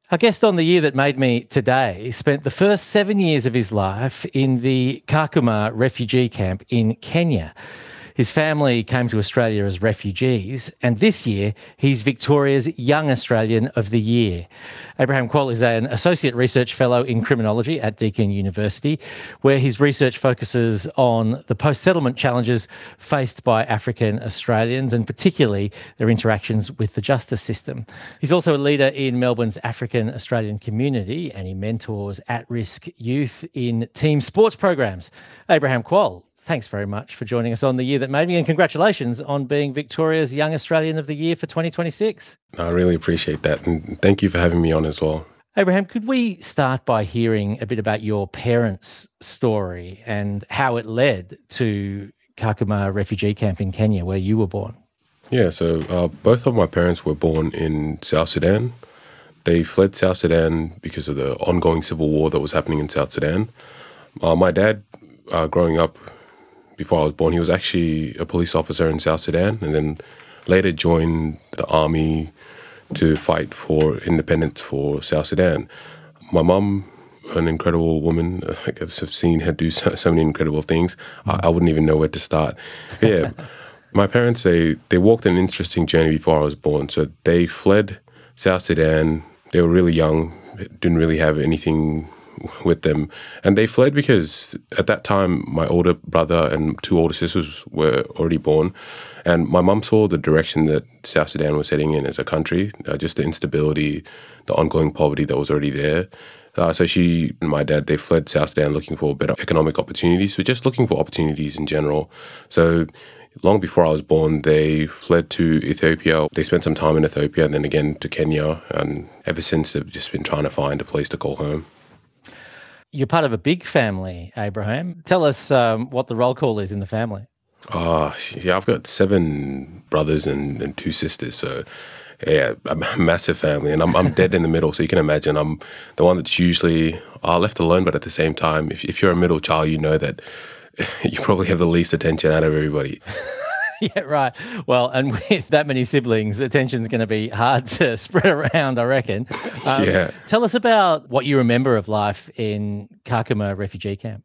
Our guest on The Year That Made Me today spent the first 7 years of his life in the Kakuma refugee camp in Kenya. His family came to Australia as refugees, and this year he's Victoria's Young Australian of the Year. Abraham Quol is an Associate Research Fellow in Criminology at Deakin University, where his research focuses on the post-settlement challenges faced by African Australians and particularly their interactions with the justice system. He's also a leader in Melbourne's African Australian community, and he mentors at-risk youth in team sports programs. Abraham Quol, thanks very much for joining us on The Year That Made Me, and congratulations on being Victoria's Young Australian of the Year for 2026. I really appreciate that, and thank you for having me on as well. Abraham, could we start by hearing a bit about your parents' story and how it led to Kakuma refugee camp in Kenya, where you were born? Yeah, so both of my parents were born in South Sudan. They fled South Sudan because of the ongoing civil war that was happening in South Sudan. My dad, growing up, before I was born, he was actually a police officer in South Sudan and then later joined the army to fight for independence for South Sudan. My mum, an incredible woman, I've seen her do so many incredible things. I wouldn't even know where to start. But yeah, my parents, they walked an interesting journey before I was born. So they fled South Sudan. They were really young, didn't really have anything with them. And they fled because at that time, my older brother and two older sisters were already born. And my mum saw the direction that South Sudan was heading in as a country, just the instability, the ongoing poverty that was already there. So she and my dad, they fled South Sudan looking for better economic opportunities, so just looking for opportunities in general. So long before I was born, they fled to Ethiopia. They spent some time in Ethiopia and then again to Kenya. And ever since, they've just been trying to find a place to call home. You're part of a big family, Abraham. Tell us what the roll call is in the family. Yeah, I've got 7 brothers and 2 sisters, so yeah, a massive family, and I'm dead in the middle, so you can imagine I'm the one that's usually left alone, but at the same time, if you're a middle child, you know that you probably have the least attention out of everybody. Yeah, right. Well, and with that many siblings, attention's going to be hard to spread around, I reckon. Yeah. Tell us about what you remember of life in Kakuma refugee camp.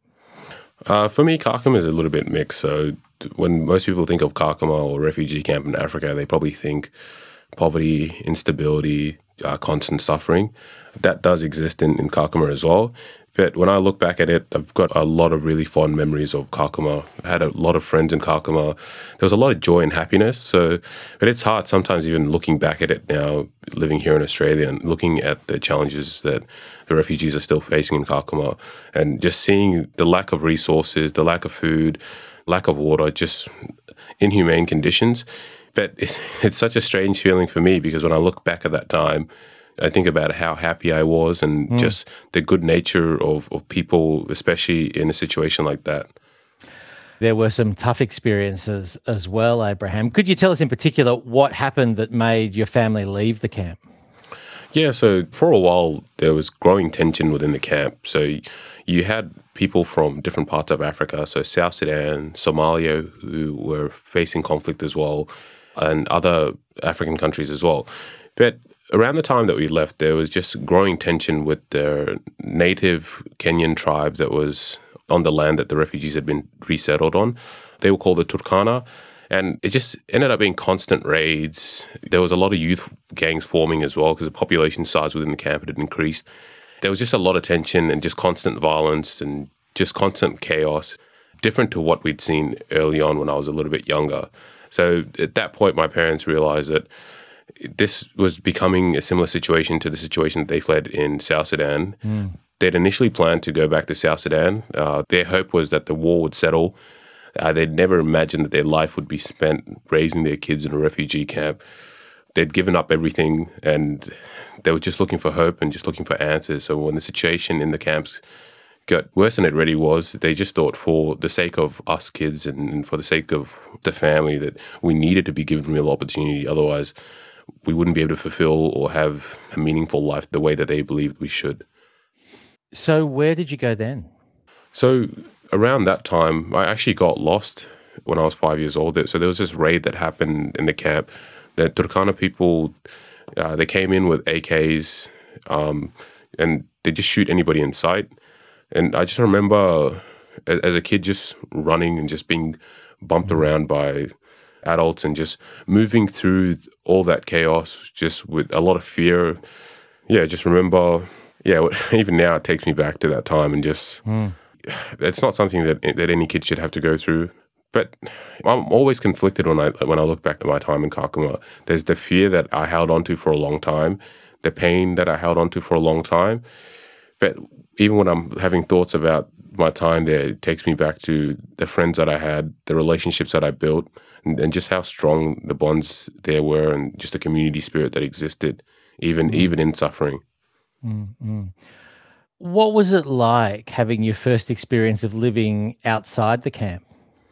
For me, Kakuma is a little bit mixed. So when most people think of Kakuma or refugee camp in Africa, they probably think poverty, instability, constant suffering. That does exist in Kakuma as well. But when I look back at it, I've got a lot of really fond memories of Kakuma. I had a lot of friends in Kakuma. There was a lot of joy and happiness. But it's hard sometimes even looking back at it now, living here in Australia and looking at the challenges that the refugees are still facing in Kakuma and just seeing the lack of resources, the lack of food, lack of water, just inhumane conditions. But it's such a strange feeling for me because when I look back at that time, I think about how happy I was and just the good nature of people, especially in a situation like that. There were some tough experiences as well, Abraham. Could you tell us in particular what happened that made your family leave the camp? Yeah, so for a while there was growing tension within the camp. So you had people from different parts of Africa, so South Sudan, Somalia, who were facing conflict as well, and other African countries as well. But around the time that we left, there was just growing tension with the native Kenyan tribe that was on the land that the refugees had been resettled on. They were called the Turkana, and it just ended up being constant raids. There was a lot of youth gangs forming as well because the population size within the camp had increased. There was just a lot of tension and just constant violence and just constant chaos, different to what we'd seen early on when I was a little bit younger. So at that point, my parents realized that this was becoming a similar situation to the situation that they fled in South Sudan. They'd initially planned to go back to South Sudan. Their hope was that the war would settle. They'd never imagined that their life would be spent raising their kids in a refugee camp. They'd given up everything and they were just looking for hope and just looking for answers. So when the situation in the camps got worse than it already was, they just thought for the sake of us kids and for the sake of the family that we needed to be given real opportunity. Otherwise, we wouldn't be able to fulfill or have a meaningful life the way that they believed we should. So where did you go then? So around that time, I actually got lost when I was 5 years old. So there was this raid that happened in the camp. The Turkana people, they came in with AKs and they just shoot anybody in sight. And I just remember as a kid just running and just being bumped around by adults and just moving through all that chaos just with a lot of fear. Yeah, just remember, even now it takes me back to that time and just, it's not something that any kid should have to go through. But I'm always conflicted when I look back at my time in Kakuma. There's the fear that I held onto for a long time, the pain that I held onto for a long time. But even when I'm having thoughts about my time there, it takes me back to the friends that I had, the relationships that I built, and just how strong the bonds there were, and just the community spirit that existed, even in suffering. What was it like having your first experience of living outside the camp?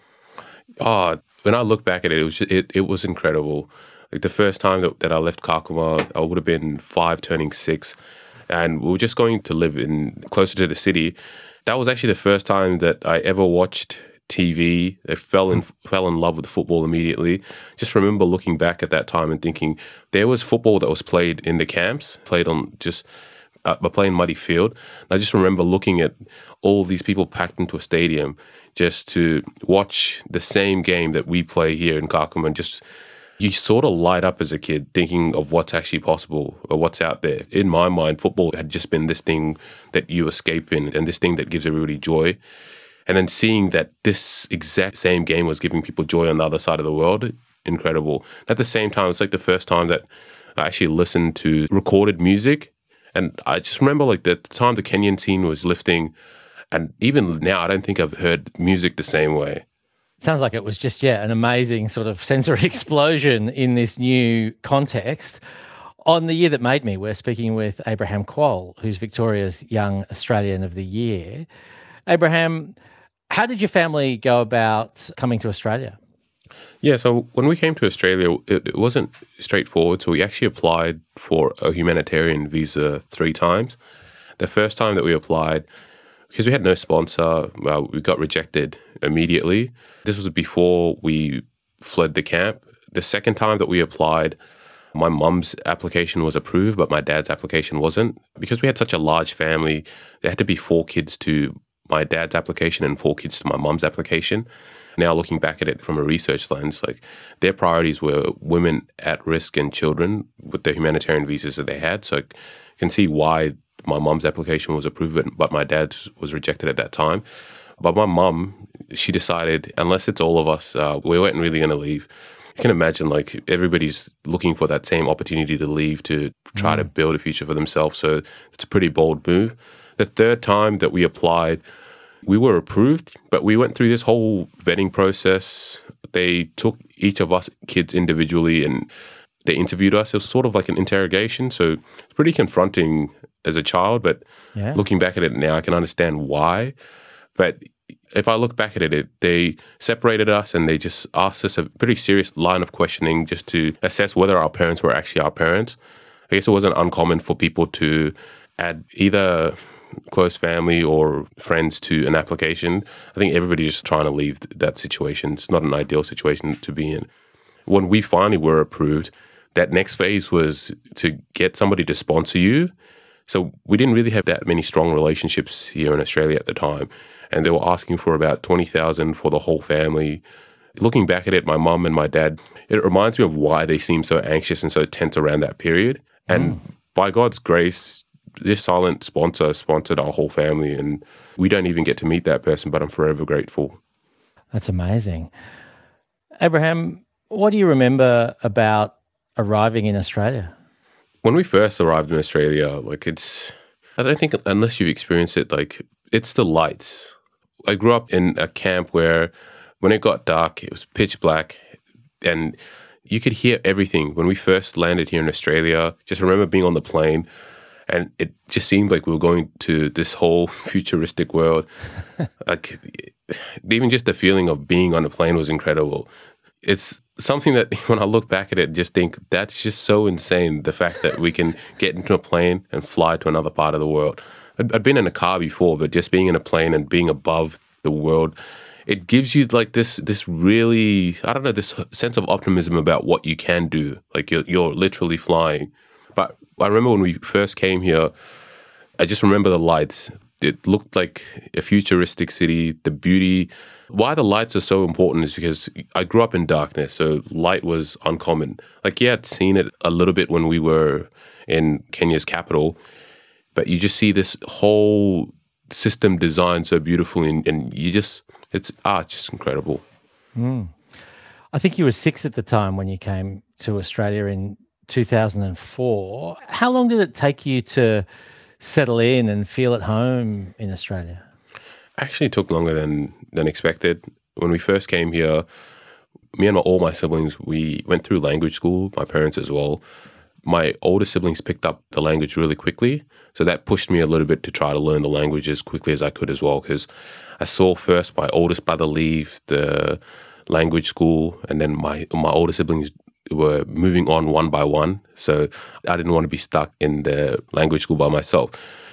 When I look back at it, it was incredible. Like the first time that I left Kakuma, I would have been 5, turning 6, and we were just going to live closer to the city. That was actually the first time that I ever watched TV. I fell in love with football immediately. Just remember looking back at that time and thinking there was football that was played in the camps, played on just a plain muddy field. And I just remember looking at all these people packed into a stadium just to watch the same game that we play here in Kakuma, and just you sort of light up as a kid thinking of what's actually possible or what's out there. In my mind, football had just been this thing that you escape in and this thing that gives everybody joy. And then seeing that this exact same game was giving people joy on the other side of the world, incredible. At the same time, it's like the first time that I actually listened to recorded music. And I just remember like the time the Kenyan scene was lifting. And even now, I don't think I've heard music the same way. Sounds like it was just, an amazing sort of sensory explosion in this new context. On The Year That Made Me, we're speaking with Abraham Quoll, who's Victoria's Young Australian of the Year. Abraham, how did your family go about coming to Australia? Yeah, so when we came to Australia, it wasn't straightforward. So we actually applied for a humanitarian visa 3 times. The first time that we applied, because we had no sponsor, we got rejected immediately. This was before we fled the camp. The second time that we applied, my mum's application was approved, but my dad's application wasn't. Because we had such a large family, there had to be 4 kids to my dad's application and 4 kids to my mum's application. Now looking back at it from a research lens, like their priorities were women at risk and children with the humanitarian visas that they had. So I can see why my mum's application was approved, but my dad's was rejected at that time. But my mum, she decided, unless it's all of us, we weren't really going to leave. You can imagine, like, everybody's looking for that same opportunity to leave to try to build a future for themselves. So it's a pretty bold move. The third time that we applied, we were approved, but we went through this whole vetting process. They took each of us kids individually and they interviewed us. It was sort of like an interrogation. So it's pretty confronting as a child, but looking back at it now, I can understand why. But if I look back at it, they separated us and they just asked us a pretty serious line of questioning just to assess whether our parents were actually our parents. I guess it wasn't uncommon for people to add either close family or friends to an application. I think everybody's just trying to leave that situation. It's not an ideal situation to be in. When we finally were approved, that next phase was to get somebody to sponsor you. So we didn't really have that many strong relationships here in Australia at the time. And they were asking for about $20,000 for the whole family. Looking back at it, my mum and my dad, it reminds me of why they seemed so anxious and so tense around that period. And by God's grace, this silent sponsor sponsored our whole family. And we don't even get to meet that person, but I'm forever grateful. That's amazing. Abraham, what do you remember about arriving in Australia? When we first arrived in Australia, I don't think unless you've experienced it, it's the lights. I grew up in a camp where when it got dark, it was pitch black and you could hear everything. When we first landed here in Australia, just remember being on the plane and it just seemed like we were going to this whole futuristic world. Even just the feeling of being on a plane was incredible. It's something that when I look back at it, just think that's just so insane, the fact that we can get into a plane and fly to another part of the world. I'd been in a car before, but just being in a plane and being above the world, it gives you this really, this sense of optimism about what you can do. Like you're literally flying. But I remember when we first came here, I just remember the lights. It looked like a futuristic city, the beauty. Why the lights are so important is because I grew up in darkness, so light was uncommon. Like, yeah, I'd seen it a little bit when we were in Kenya's capital, but you just see this whole system designed so beautifully, and you just, it's just incredible. I think you were 6 at the time when you came to Australia in 2004. How long did it take you to settle in and feel at home in Australia? Actually, it took longer than expected. When we first came here, me and all my siblings, we went through language school, my parents as well. My older siblings picked up the language really quickly, so that pushed me a little bit to try to learn the language as quickly as I could as well, because I saw first my oldest brother leave the language school, and then my older siblings were moving on one by one, so I didn't want to be stuck in the language school by myself.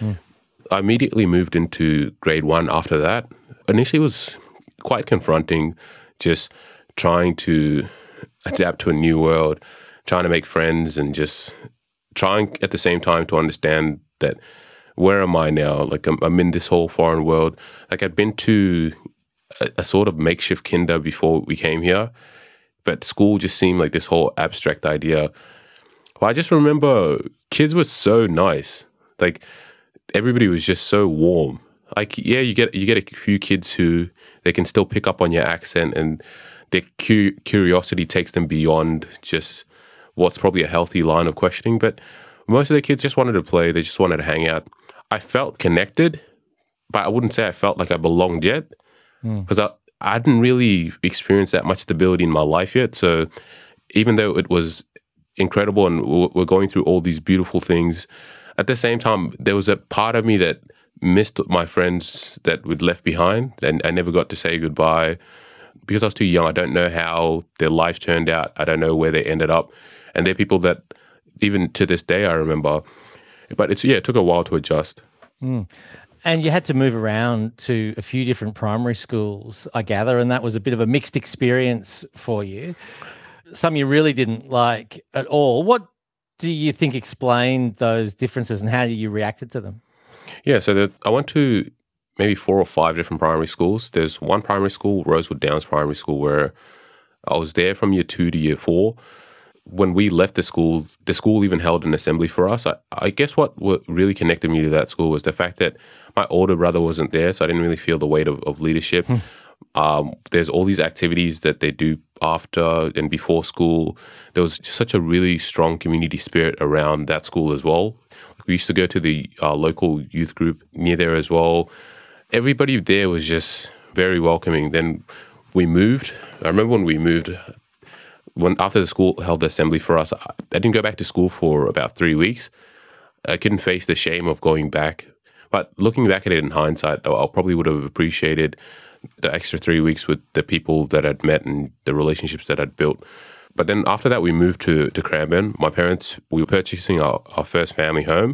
I immediately moved into grade 1 after that. Initially, it was quite confronting, just trying to adapt to a new world, trying to make friends, and just trying at the same time to understand that where am I now? Like, I'm in this whole foreign world. Like, I'd been to a sort of makeshift kinder before we came here, but school just seemed like this whole abstract idea. Well, I just remember kids were so nice. Like, everybody was just so warm. Like, yeah, you get a few kids who they can still pick up on your accent, and their curiosity takes them beyond just what's probably a healthy line of questioning. But most of the kids just wanted to play. They just wanted to hang out. I felt connected, but I wouldn't say I felt like I belonged yet, because I hadn't really experienced that much stability in my life yet. So even though it was incredible and we're going through all these beautiful things, at the same time, there was a part of me that missed my friends that we'd left behind, and I never got to say goodbye because I was too young. I don't know how their lives turned out. I don't know where they ended up. And they're people that even to this day I remember. But it took a while to adjust. And you had to move around to a few different primary schools, I gather, and that was a bit of a mixed experience for you. Some you really didn't like at all. What do you think explained those differences, and how you reacted to them? Yeah, so I went to maybe 4 or 5 different primary schools. There's one primary school, Rosewood Downs Primary School, where I was there from year 2 to year 4. When we left the school even held an assembly for us. I guess what really connected me to that school was the fact that my older brother wasn't there, so I didn't really feel the weight of leadership. There's all these activities that they do after and before school. There was just such a really strong community spirit around that school as well. We used to go to the local youth group near there as well. Everybody there was just very welcoming. Then we moved. I remember when we moved, after the school held the assembly for us, I didn't go back to school for about 3 weeks. I couldn't face the shame of going back. But looking back at it in hindsight, I probably would have appreciated the extra 3 weeks with the people that I'd met and the relationships that I'd built. But then after that, we moved to Cranbourne. My parents, we were purchasing our first family home.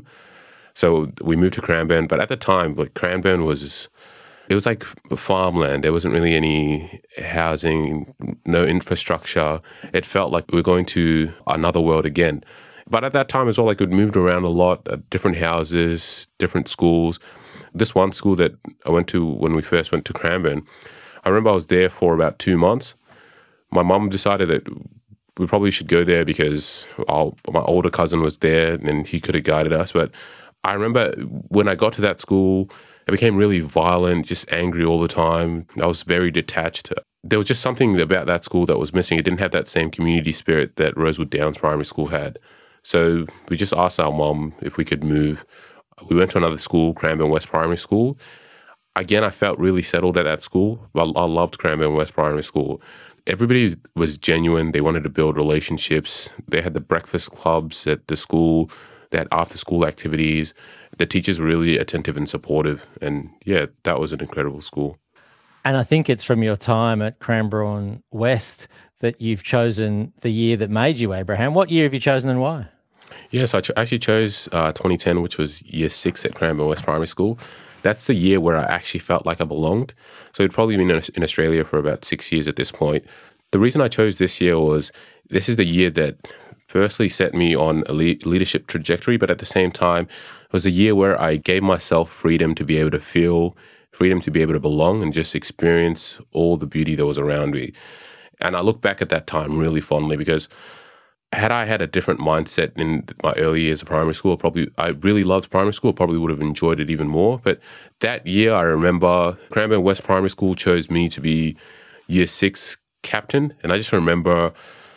So we moved to Cranbourne. But at the time, like, Cranbourne was like farmland. There wasn't really any housing, no infrastructure. It felt like we were going to another world again. But at that time as well, like, we'd moved around a lot, different houses, different schools. This one school that I went to when we first went to Cranbourne, I remember I was there for about 2 months. My mum decided that we probably should go there because my older cousin was there and he could have guided us. But I remember when I got to that school, it became really violent, just angry all the time. I was very detached. There was just something about that school that was missing. It didn't have that same community spirit that Rosewood Downs Primary School had. So we just asked our mum if we could move. We went to another school, Cranbourne West Primary School. Again, I felt really settled at that school. I loved Cranbourne West Primary School. Everybody was genuine. They wanted to build relationships. They had the breakfast clubs at the school. They had after-school activities. The teachers were really attentive and supportive. And yeah, that was an incredible school. And I think it's from your time at Cranbourne West that you've chosen the year that made you, Abraham. What year have you chosen and why? Yes, I actually chose 2010, which was year 6 at Cranbourne West Primary School. That's the year where I actually felt like I belonged. So I'd probably been in Australia for about 6 years at this point. The reason I chose this year was this is the year that firstly set me on a leadership trajectory, but at the same time, it was a year where I gave myself freedom to be able to feel, freedom to be able to belong and just experience all the beauty that was around me. And I look back at that time really fondly because had I had a different mindset in my early years of primary school, I really loved primary school, probably would have enjoyed it even more. But that year, I remember Cranbourne West Primary School chose me to be Year 6 captain. And I just remember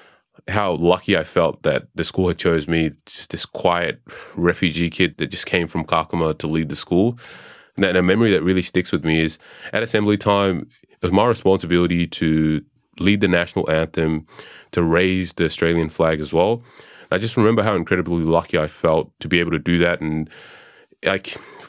how lucky I felt that the school had chose me, just this quiet refugee kid that just came from Kakuma to lead the school. And a memory that really sticks with me is at assembly time, it was my responsibility to lead the national anthem, to raise the Australian flag as well. I just remember how incredibly lucky I felt to be able to do that. And like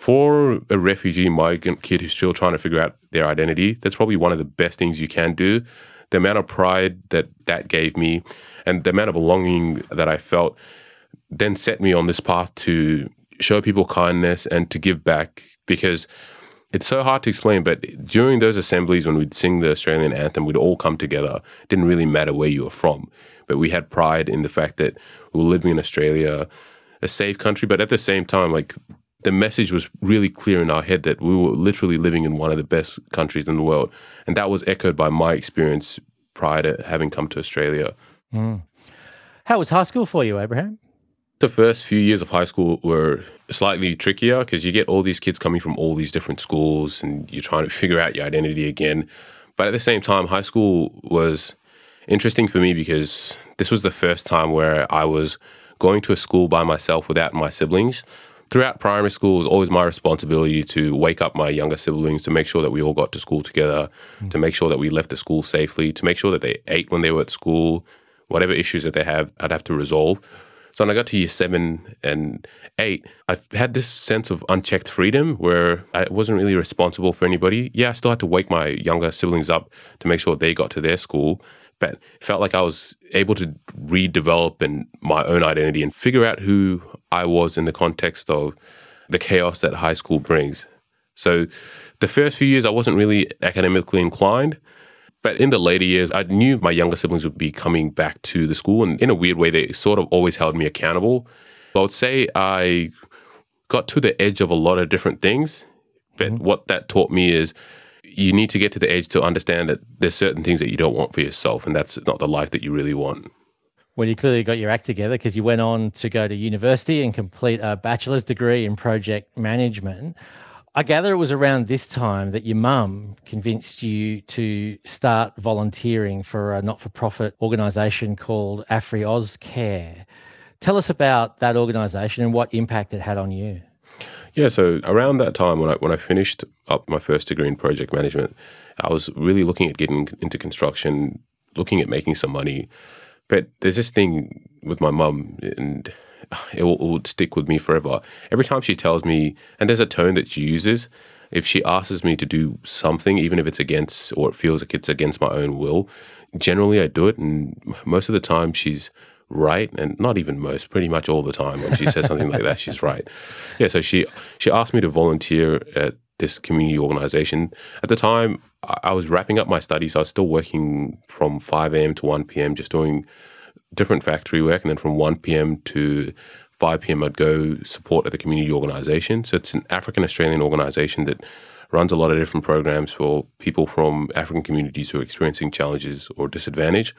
for a refugee migrant kid who's still trying to figure out their identity, that's probably one of the best things you can do. The amount of pride that gave me and the amount of belonging that I felt then set me on this path to show people kindness and to give back, because it's so hard to explain, but during those assemblies when we'd sing the Australian anthem, we'd all come together. It didn't really matter where you were from, but we had pride in the fact that we were living in Australia, a safe country, but at the same time, like the message was really clear in our head that we were literally living in one of the best countries in the world. And that was echoed by my experience prior to having come to Australia. Mm. How was high school for you, Abraham? The first few years of high school were slightly trickier because you get all these kids coming from all these different schools and you're trying to figure out your identity again. But at the same time, high school was interesting for me because this was the first time where I was going to a school by myself without my siblings. Throughout primary school, it was always my responsibility to wake up my younger siblings, to make sure that we all got to school together, to make sure that we left the school safely, to make sure that they ate when they were at school, whatever issues that they have, I'd have to resolve. So when I got to year 7 and 8, I had this sense of unchecked freedom where I wasn't really responsible for anybody. Yeah, I still had to wake my younger siblings up to make sure they got to their school, but it felt like I was able to redevelop my own identity and figure out who I was in the context of the chaos that high school brings. So the first few years, I wasn't really academically inclined. But in the later years, I knew my younger siblings would be coming back to the school. And in a weird way, they sort of always held me accountable. I would say I got to the edge of a lot of different things. But what that taught me is you need to get to the edge to understand that there's certain things that you don't want for yourself. And that's not the life that you really want. Well, you clearly got your act together because you went on to go to university and complete a bachelor's degree in project management. I gather it was around this time that your mum convinced you to start volunteering for a not-for-profit organisation called AfriAus Care. Tell us about that organisation and what impact it had on you. Yeah, so around that time when I finished up my first degree in project management, I was really looking at getting into construction, looking at making some money. But there's this thing with my mum, and it will stick with me forever. Every time she tells me, and there's a tone that she uses, if she asks me to do something, even if it's against, or it feels like it's against my own will, generally I do it. And most of the time she's right. And not even most, pretty much all the time when she says something like that, she's right. Yeah, so she asked me to volunteer at this community organization. At the time, I was wrapping up my studies. I was still working from 5 a.m. to 1 p.m., just doing different factory work, and then from 1 p.m. to 5 p.m. I'd go support at the community organisation. So it's an African-Australian organisation that runs a lot of different programs for people from African communities who are experiencing challenges or disadvantage.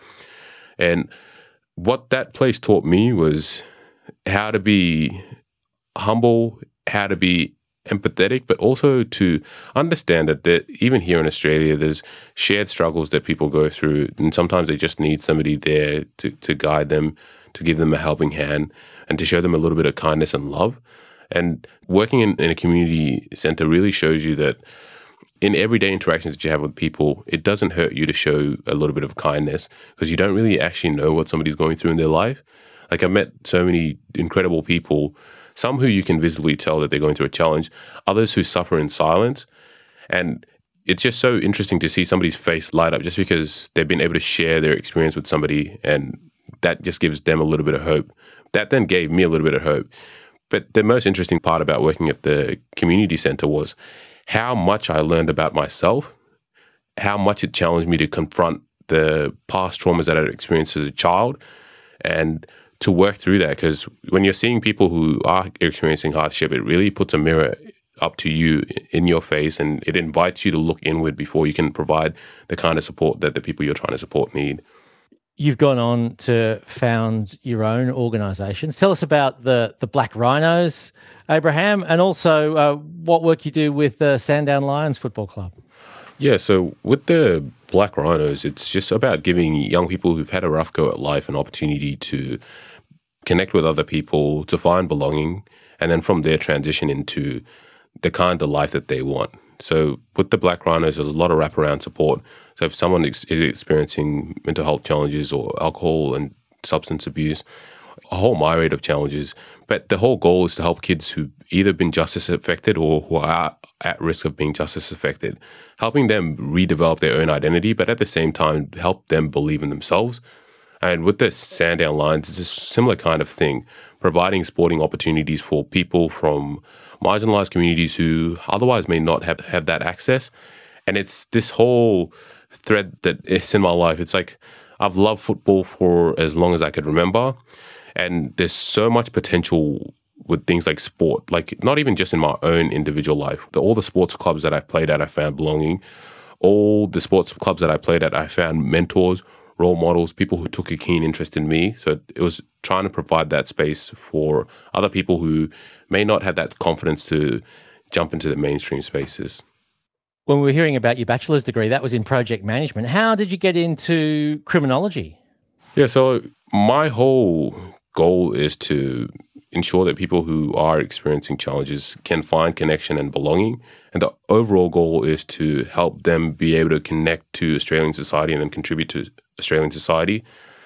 And what that place taught me was how to be humble, how to be empathetic, but also to understand that even here in Australia, there's shared struggles that people go through, and sometimes they just need somebody there to guide them, to give them a helping hand, and to show them a little bit of kindness and love. And working in a community centre really shows you that in everyday interactions that you have with people, it doesn't hurt you to show a little bit of kindness because you don't really actually know what somebody's going through in their life. Like I've met so many incredible people, some who you can visibly tell that they're going through a challenge, others who suffer in silence. And it's just so interesting to see somebody's face light up just because they've been able to share their experience with somebody, and that just gives them a little bit of hope. That then gave me a little bit of hope. But the most interesting part about working at the community centre was how much I learned about myself, how much it challenged me to confront the past traumas that I'd experienced as a child, and to work through that, because when you're seeing people who are experiencing hardship, it really puts a mirror up to you in your face, and it invites you to look inward before you can provide the kind of support that the people you're trying to support need. You've gone on to found your own organisations. Tell us about the Black Rhinos, Abraham, and also what work you do with the Sandown Lions Football Club. Yeah, so with the Black Rhinos, it's just about giving young people who've had a rough go at life an opportunity to connect with other people, to find belonging, and then from there transition into the kind of life that they want. So with the Black Rhinos, there's a lot of wraparound support. So if someone is experiencing mental health challenges or alcohol and substance abuse, a whole myriad of challenges, but the whole goal is to help kids who've either been justice affected or who are at risk of being justice affected, helping them redevelop their own identity, but at the same time, help them believe in themselves. And with the Sandown Lions, it's a similar kind of thing, providing sporting opportunities for people from marginalized communities who otherwise may not have that access. And it's this whole thread that is in my life. It's like I've loved football for as long as I could remember. And there's so much potential with things like sport, like not even just in my own individual life. All the sports clubs that I've played at, I found belonging. All the sports clubs that I played at, I found mentors, role models, people who took a keen interest in me. So it was trying to provide that space for other people who may not have that confidence to jump into the mainstream spaces. When we were hearing about your bachelor's degree, that was in project management. How did you get into criminology? Yeah, so my whole goal is to ensure that people who are experiencing challenges can find connection and belonging. And the overall goal is to help them be able to connect to Australian society and then contribute to Australian society.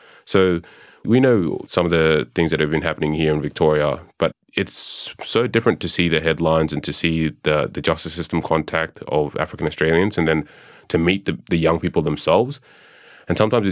So we know some of the things that have been happening here in Victoria, but it's so different to see the headlines and to see the justice system contact of African Australians and then to meet the young people themselves. And sometimes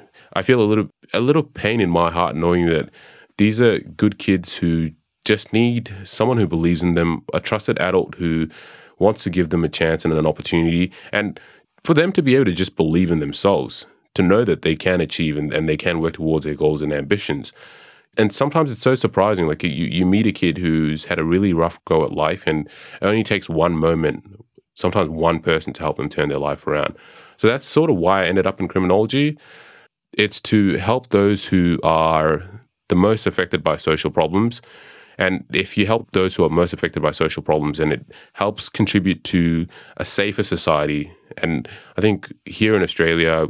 I feel a little pain in my heart knowing that these are good kids who just need someone who believes in them, a trusted adult who wants to give them a chance and an opportunity, and for them to be able to just believe in themselves, to know that they can achieve and they can work towards their goals and ambitions. And sometimes it's so surprising, like you meet a kid who's had a really rough go at life and it only takes one moment, sometimes one person to help them turn their life around. So that's sort of why I ended up in criminology. It's to help those who are the most affected by social problems. And if you help those who are most affected by social problems, then it helps contribute to a safer society. And I think here in Australia,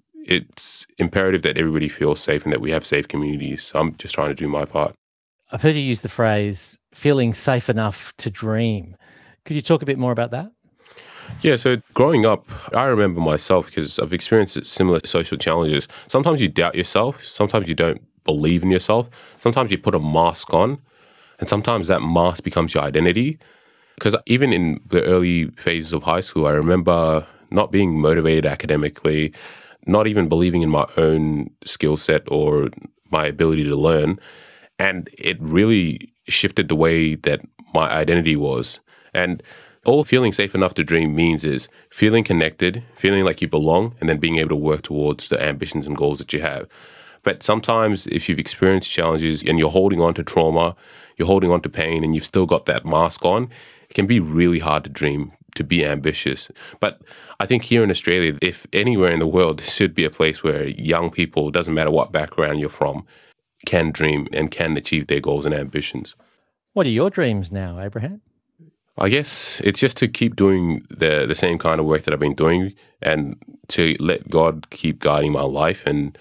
it's imperative that everybody feels safe and that we have safe communities. So I'm just trying to do my part. I've heard you use the phrase feeling safe enough to dream. Could you talk a bit more about that? Yeah, so growing up, I remember myself because I've experienced similar social challenges. Sometimes you doubt yourself. Sometimes you don't believe in yourself. Sometimes you put a mask on, and sometimes that mask becomes your identity. Because even in the early phases of high school, I remember not being motivated academically, not even believing in my own skill set or my ability to learn. And it really shifted the way that my identity was. And all feeling safe enough to dream means is feeling connected, feeling like you belong, and then being able to work towards the ambitions and goals that you have. But sometimes if you've experienced challenges and you're holding on to trauma, you're holding on to pain, and you've still got that mask on, it can be really hard to dream, to be ambitious. But I think here in Australia, if anywhere in the world, there should be a place where young people, doesn't matter what background you're from, can dream and can achieve their goals and ambitions. What are your dreams now, Abraham? I guess it's just to keep doing the same kind of work that I've been doing and to let God keep guiding my life, and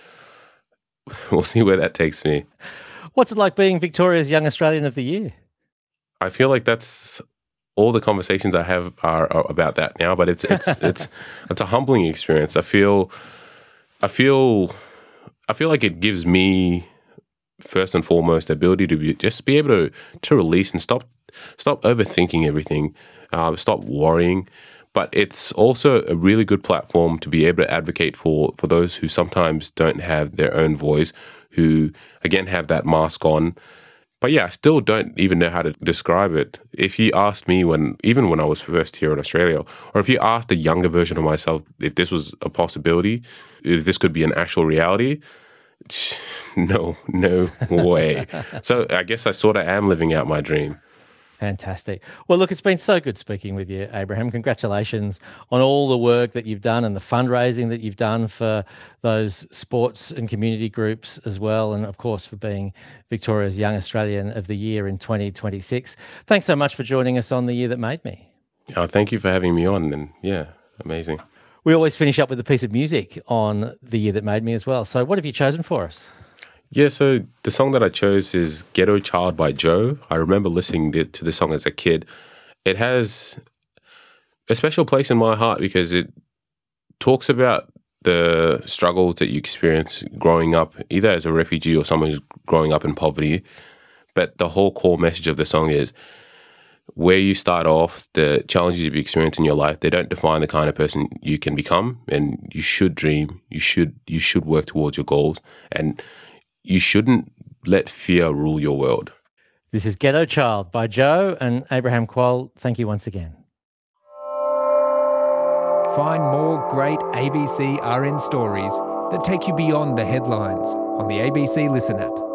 we'll see where that takes me. What's it like being Victoria's Young Australian of the Year? I feel like that's all the conversations I have are about that now, but it's a humbling experience. I feel like it gives me first and foremost the ability to be able to release and stop overthinking everything, stop worrying. But it's also a really good platform to be able to advocate for those who sometimes don't have their own voice, who again have that mask on. But yeah, I still don't even know how to describe it. If you asked me even when I was first here in Australia, or if you asked a younger version of myself if this was a possibility, if this could be an actual reality, no way. So I guess I sort of am living out my dream. Fantastic. Well, look, it's been so good speaking with you, Abraham. Congratulations on all the work that you've done and the fundraising that you've done for those sports and community groups as well. And of course, for being Victoria's Young Australian of the Year in 2026. Thanks so much for joining us on The Year That Made Me. Thank you for having me on. And yeah, amazing. We always finish up with a piece of music on The Year That Made Me as well. So what have you chosen for us? Yeah, so the song that I chose is Ghetto Child by Joe. I remember listening to this song as a kid. It has a special place in my heart because it talks about the struggles that you experience growing up, either as a refugee or someone who's growing up in poverty. But the whole core message of the song is where you start off, the challenges you've experienced in your life, they don't define the kind of person you can become. And you should dream. You should work towards your goals. And you shouldn't let fear rule your world. This is Ghetto Child by Joe and Abraham Quoll. Thank you once again. Find more great ABC RN stories that take you beyond the headlines on the ABC Listen app.